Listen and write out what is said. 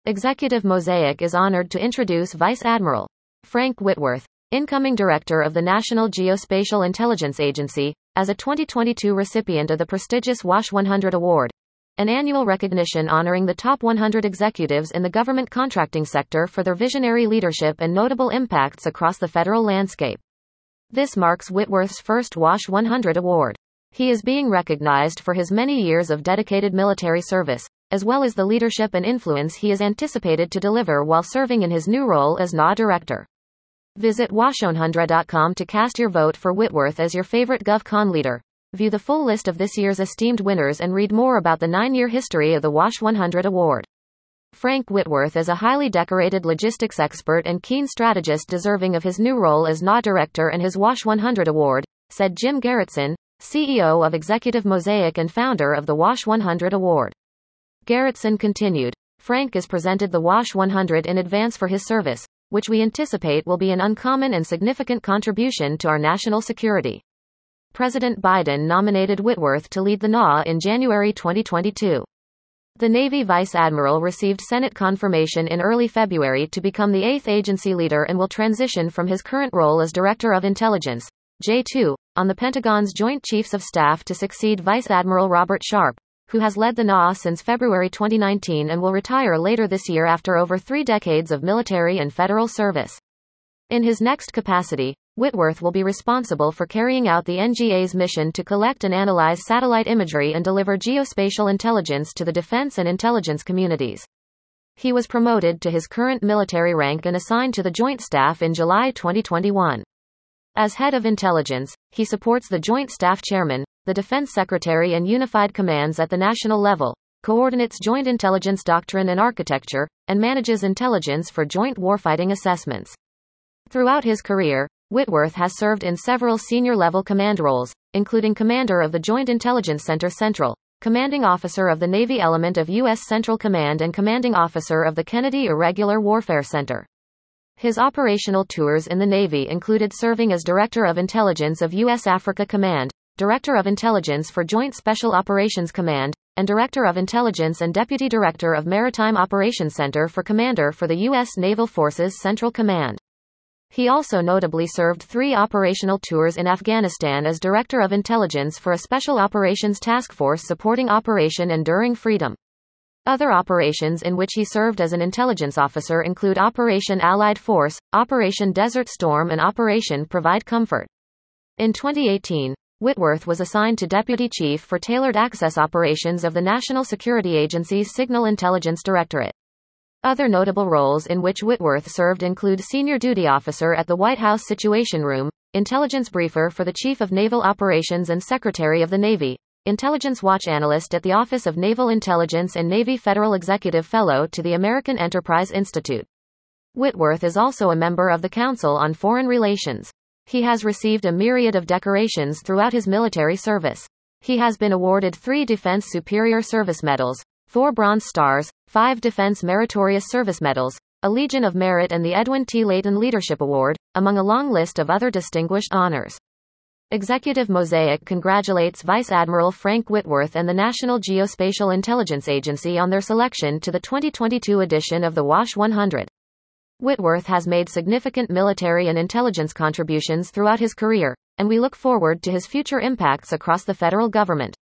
Executive Mosaic is honored to introduce Vice Admiral Frank Whitworth, incoming Director of the National Geospatial Intelligence Agency, as a 2022 recipient of the prestigious WASH 100 Award, an annual recognition honoring the top 100 executives in the government contracting sector for their visionary leadership and notable impacts across the federal landscape. This marks Whitworth's first WASH 100 award. He is being recognized for his many years of dedicated military service, as well as the leadership and influence he is anticipated to deliver while serving in his new role as NA Director. Visit wash100.com to cast your vote for Whitworth as your favorite GovCon leader. View the full list of this year's esteemed winners and read more about the 9-year history of the WASH 100 Award. Frank Whitworth is a highly decorated logistics expert and keen strategist deserving of his new role as NA Director and his WASH 100 Award, said Jim Garretson, CEO of Executive Mosaic and founder of the WASH 100 Award. Garretson continued, Frank is presented the WASH 100 in advance for his service, which we anticipate will be an uncommon and significant contribution to our national security. President Biden nominated Whitworth to lead the NA in January 2022. The Navy Vice Admiral received Senate confirmation in early February to become the 8th agency leader and will transition from his current role as Director of Intelligence, J2, on the Pentagon's Joint Chiefs of Staff to succeed Vice Admiral Robert Sharp, who has led the NA since February 2019 and will retire later this year after over 3 decades of military and federal service. In his next capacity, Whitworth will be responsible for carrying out the NGA's mission to collect and analyze satellite imagery and deliver geospatial intelligence to the defense and intelligence communities. He was promoted to his current military rank and assigned to the Joint Staff in July 2021. As head of intelligence, he supports the Joint Staff Chairman, the Defense Secretary and Unified Commands at the national level, coordinates joint intelligence doctrine and architecture, and manages intelligence for joint warfighting assessments. Throughout his career, Whitworth has served in several senior-level command roles, including Commander of the Joint Intelligence Center Central, Commanding Officer of the Navy Element of U.S. Central Command and Commanding Officer of the Kennedy Irregular Warfare Center. His operational tours in the Navy included serving as Director of Intelligence of U.S. Africa Command, Director of Intelligence for Joint Special Operations Command, and Director of Intelligence and Deputy Director of Maritime Operations Center for Commander for the U.S. Naval Forces Central Command. He also notably served 3 operational tours in Afghanistan as Director of Intelligence for a Special Operations Task Force supporting Operation Enduring Freedom. Other operations in which he served as an intelligence officer include Operation Allied Force, Operation Desert Storm and Operation Provide Comfort. In 2018, Whitworth was assigned to Deputy Chief for Tailored Access Operations of the National Security Agency's Signal Intelligence Directorate. Other notable roles in which Whitworth served include Senior Duty Officer at the White House Situation Room, Intelligence Briefer for the Chief of Naval Operations and Secretary of the Navy, Intelligence Watch Analyst at the Office of Naval Intelligence and Navy Federal Executive Fellow to the American Enterprise Institute. Whitworth is also a member of the Council on Foreign Relations. He has received a myriad of decorations throughout his military service. He has been awarded 3 Defense Superior Service Medals, 4 Bronze Stars, 5 Defense Meritorious Service Medals, a Legion of Merit and the Edwin T. Layton Leadership Award, among a long list of other distinguished honors. Executive Mosaic congratulates Vice Admiral Frank Whitworth and the National Geospatial Intelligence Agency on their selection to the 2022 edition of the WASH 100. Whitworth has made significant military and intelligence contributions throughout his career, and we look forward to his future impacts across the federal government.